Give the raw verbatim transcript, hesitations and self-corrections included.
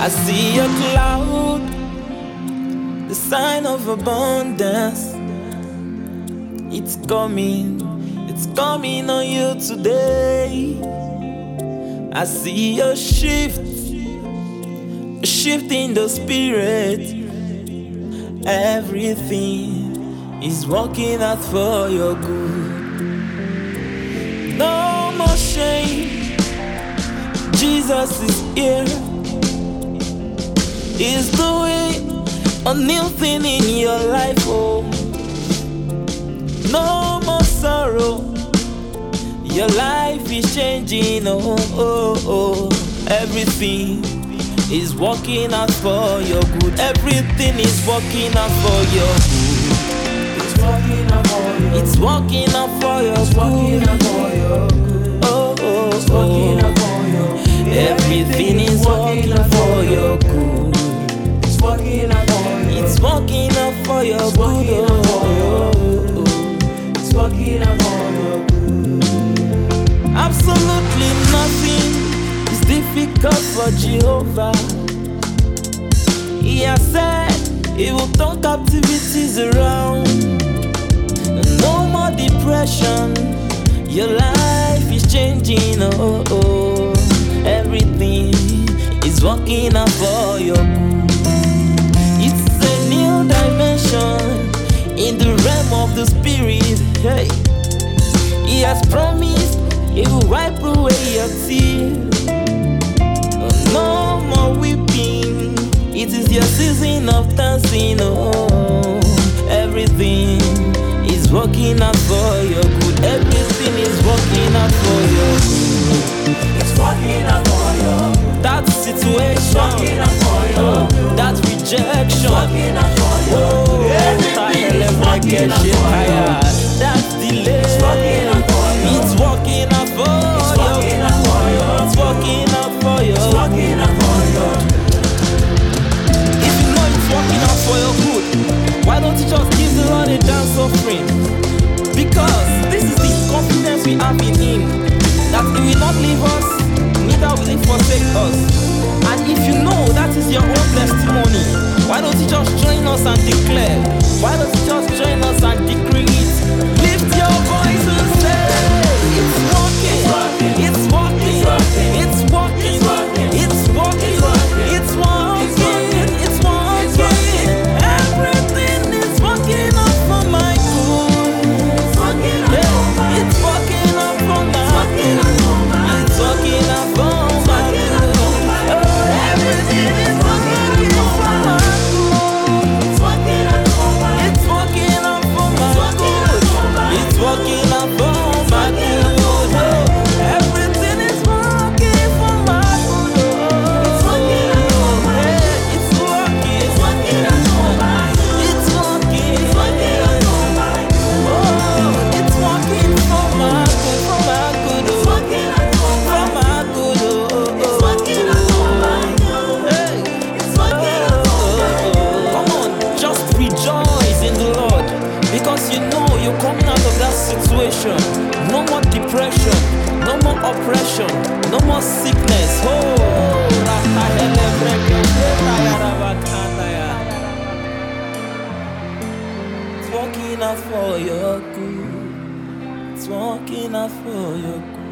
I see a cloud, the sign of abundance. It's coming, it's coming on you today. I see a shift, a shift in the spirit. Everything is working out for your good. No more shame, Jesus is here. He's doing a new thing in your life, oh. No more sorrow, your life is changing, oh, oh, oh. Everything is working out for your good. Everything is working out for your good. It's working out for you. It's working out for your It's working out for your good. Oh, oh, It's working oh. out for you. Everything is working for your good. It's working out for you. It's working out for your It's working good. out for Oh, you. oh, oh. It's working out for your good. Absolutely nothing is difficult for Jehovah. He has said he will turn captivities around. No more depression, your life is changing, oh, oh. Everything is working out for your good. It's a new dimension in the realm of the spirit. Hey, he has promised he will wipe away your tears. No more weeping, it is your season of dancing, oh. Everything is working out for your good. Everything is working out for your good. It's working out for you. That situation, It's working out for you. that rejection, It's working out for you. oh, Everything is working out for you. that delay, It's working out for you. it's working out for It's your working out for you. It's working out for your It's working out for you. If you know it's working out for your good, why don't you just give the Lord a dance offering? Because this is the confidence we have in Him, that He will not leave us, neither will He forsake us. And if you know that is your own testimony, why don't you just join us and declare? Why don't you just join us and decree it? Lift your voice and say, it's working, it's working, it's working, it's working, it's working, it's working. Everything is working out for my good. It's working out for my Yeah, it's working out for my good. It's working out for my good. Oh, everything is working out for my good. It's working out for my It's working out for my good. It's working out for my good. Oh, everything is working for my good. It's working out for my Yeah, it's working. It's working out for my It's working. It's working out for my Oh, it's working for my good, for my good. It's Oh, working out for for my my good. Oh, It's working out for my Hey. It's working out for my Come on, just rejoice in the Lord, because you know you're coming out of that situation. No more depression, no more oppression, no more sickness. Oh, it's working out for your good. It's working out for your good.